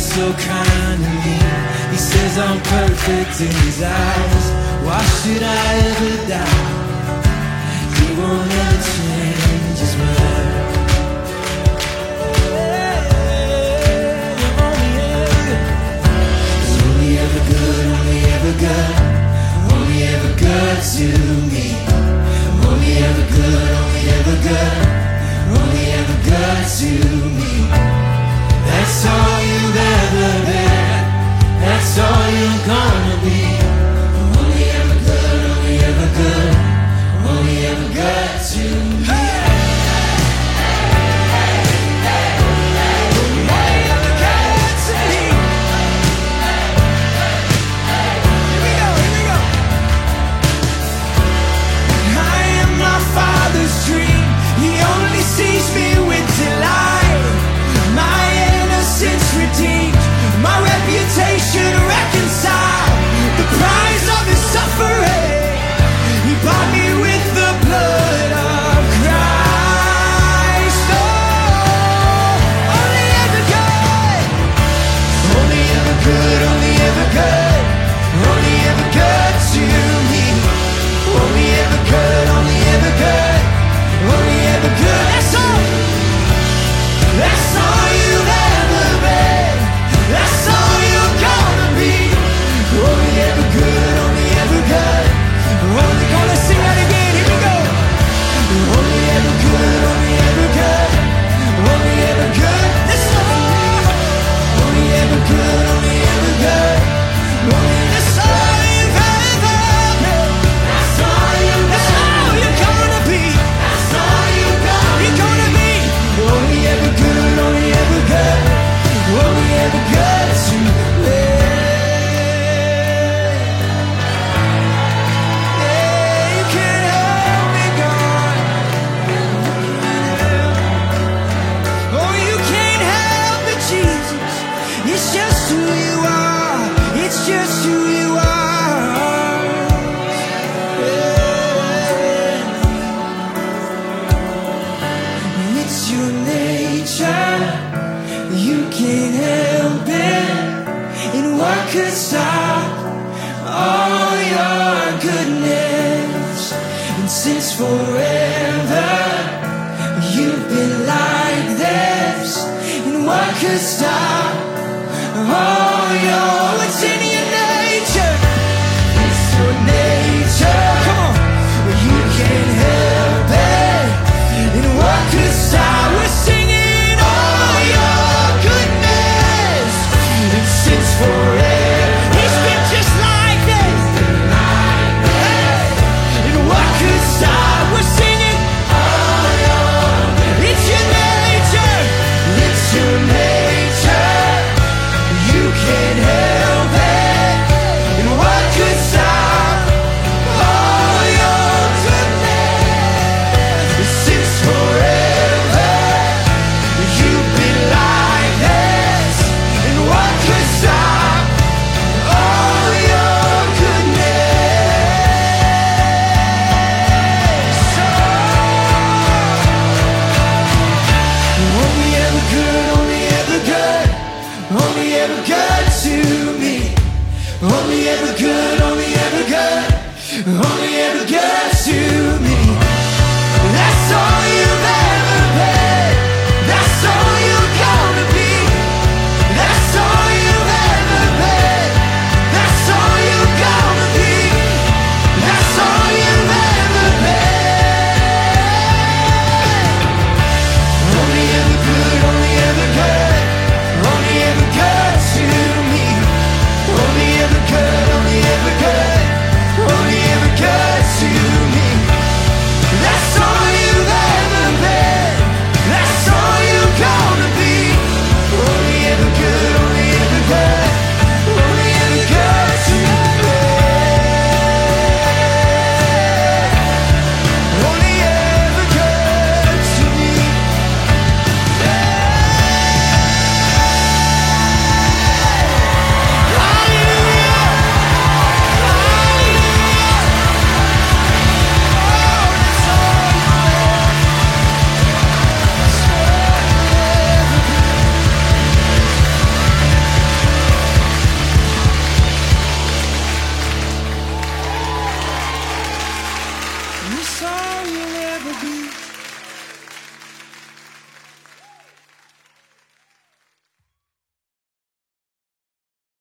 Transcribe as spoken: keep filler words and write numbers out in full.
so kind to me. He says I'm perfect in his eyes. Why should I ever doubt? He won't ever change his mind. Only ever good, only ever good, only ever good to me. Only ever good, only ever good, only ever good to me. That's all you've ever been, that's all you're gonna be. Only ever good, only ever good, only ever good to me. You can't help it, and what could stop all your goodness? And since forever you've been like this, and what could stop all your, what's in your nature? It's your nature. Come on, you can't help it, and what could stop? We're singing forever. He's been just like this. Hey, and what could stop? We're singing. Oh, no. It's your nature. It's your nature. You can't help it. And what could stop all your goodness? Since forever you've been like this. And what could stop? Only ever good to me. Only ever good, only ever good, only ever good.